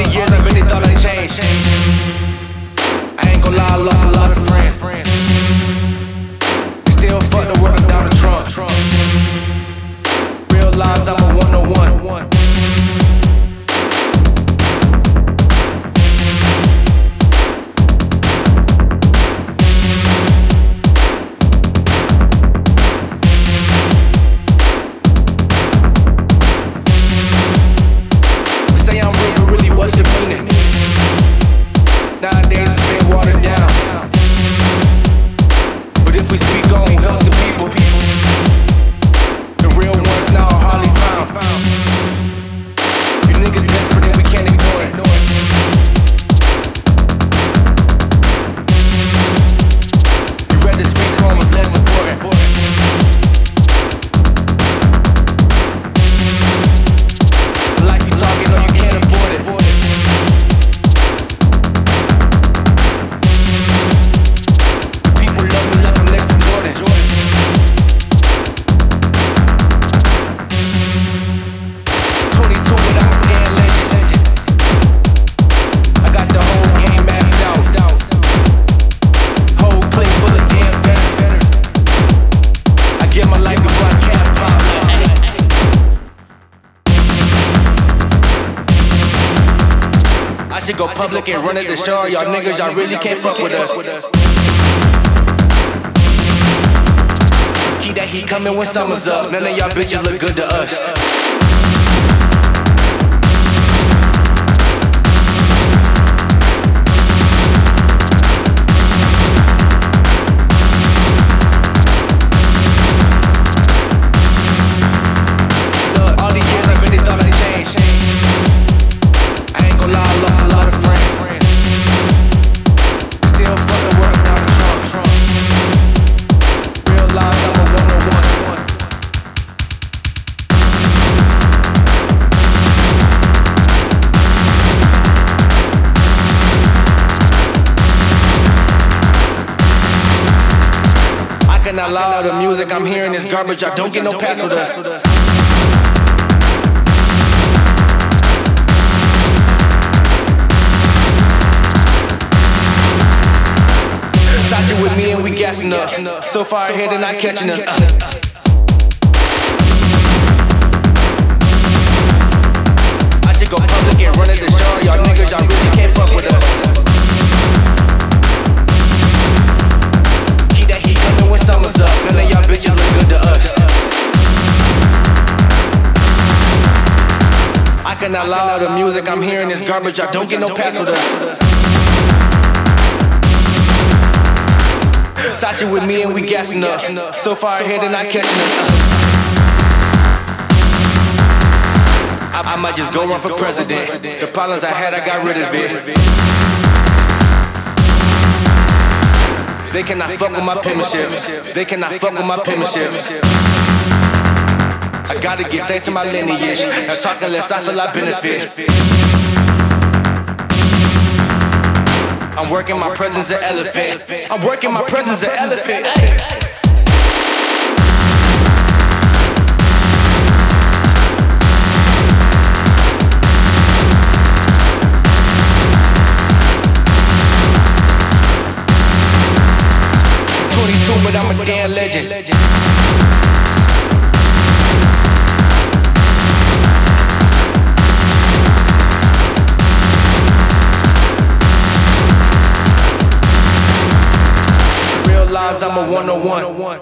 these years I really thought I'd change. I ain't gon' lie, I lost a lot of friends. Still fuck the world down the trunk. Realize I'm a one-on-one. Say I'm real, but really what's the meaning? Nowadays it's been watered down. But if we speak on who helps the people, the real ones now are hardly found. You niggas desperate and we can't ignore it. You rather speak on what's less important. Like you talking or you can't afford it. People love me like I'm next to Jordan. I got the whole game mapped out. Whole clique full of damn veterans. I get my life before I cap pop. I should go public and run at the show. Y'all niggas, y'all really can't fuck with us. Keep that heat coming when summer's up. None of y'all bitches look good to us. Not loud, the music I'm hearing is garbage. I don't get no pass with us. Sacha with me and we gassing up. So far ahead and not catching us. I should go public and run at the show. Y'all niggas, y'all really can't fuck with us. When summer's up, none of y'all bitches look good to us. I cannot lie, the music I'm hearing is garbage. I don't get no pass with us. Sacha with me and we gassing up. So far ahead and not catching us. I might just go run for president. The problems I had, I got rid of it. They cannot fuck with my penmanship. They cannot fuck with my penmanship. I gotta give thanks to my lineage. Now talking less, I feel I benefit. I'm working my presence an elephant. I'm working my presence an elephant. But I'm a damn legend. Realize I'm a one-on-one.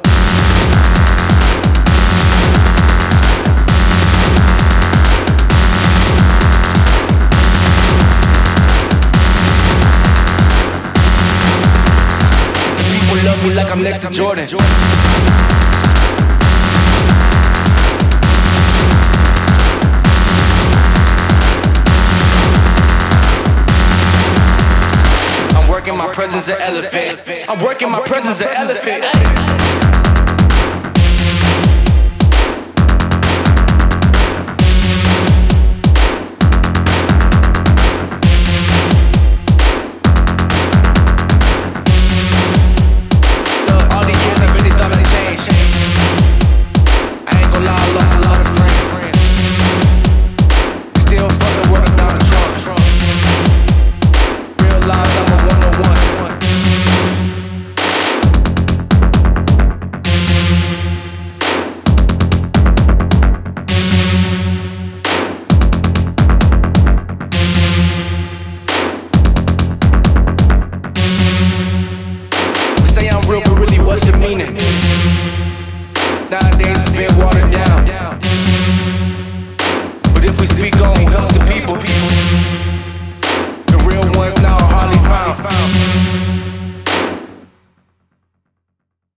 Love me like I'm next to Jordan. I'm working my presence an elephant. I'm working my presence an elephant.